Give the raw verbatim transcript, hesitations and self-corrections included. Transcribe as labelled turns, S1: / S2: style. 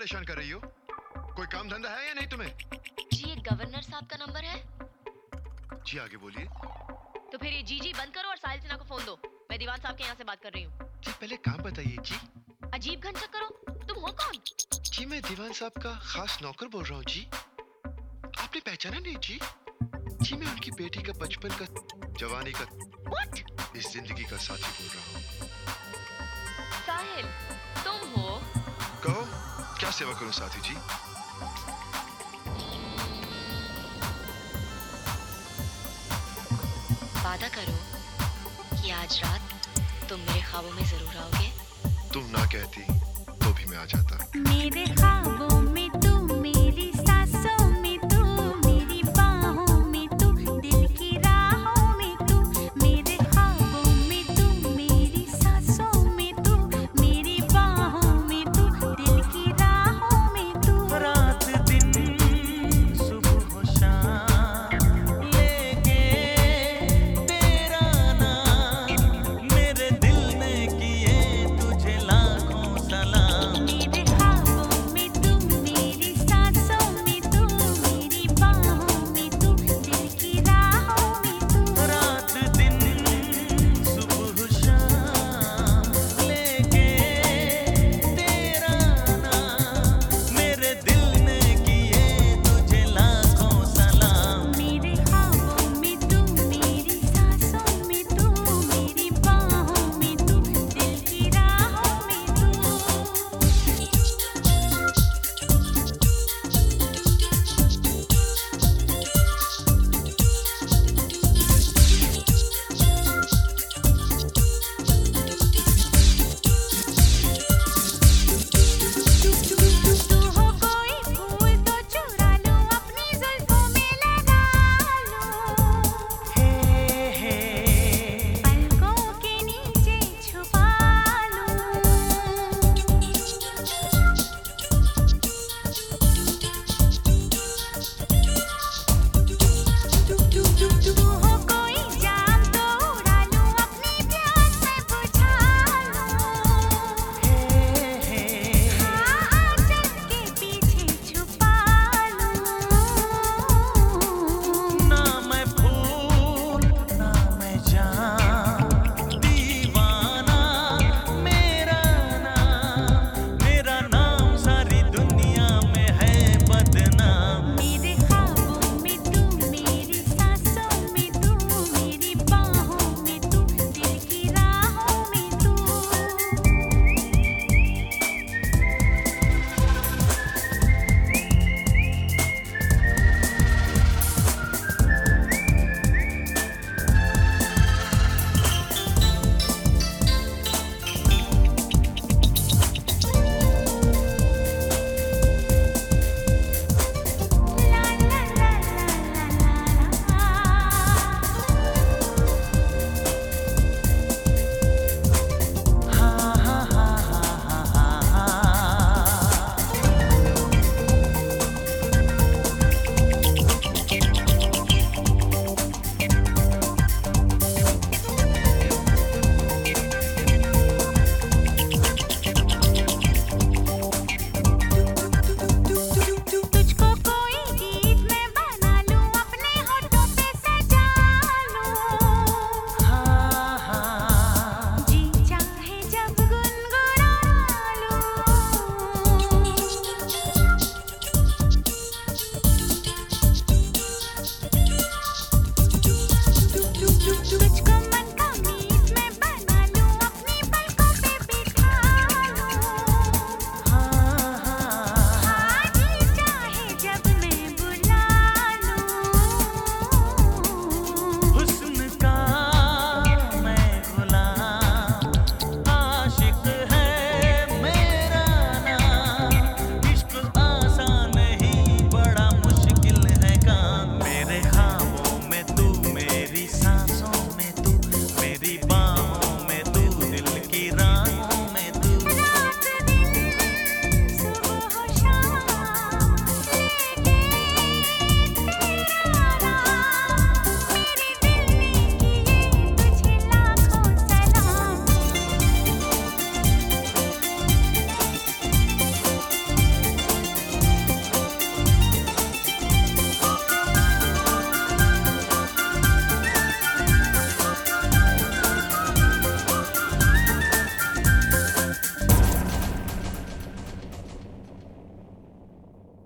S1: परेशान कर रही हो? कोई काम धंधा है या नहीं तुम्हें?
S2: जी ये गवर्नर साहब का नंबर है।
S1: जी आगे बोलिए।
S2: तो फिर ये जी जी बंद करो और साहिल सिन्हा को फोन दो। मैं दीवान साहब के यहाँ से बात कर रही हूँ।
S1: जी पहले काम बताइए जी।
S2: अजीब घन करो, तुम हो कौन?
S1: जी मैं दीवान साहब का खास नौकर बोल रहा हूँ जी। आपने पहचाना नहीं जी? जी मैं उनकी बेटी का बचपन का, जवानी का,
S2: What?
S1: इस जिंदगी का साथी बोल रहा हूँ।
S2: साहिल, तुम हो?
S1: कहो क्या सेवा करूँ साथी जी?
S2: वादा करो कि आज रात तुम मेरे ख्वाबों में जरूर आओगे।
S1: तुम ना कहती तो भी मैं आ जाता।
S3: मेरे ख्वाब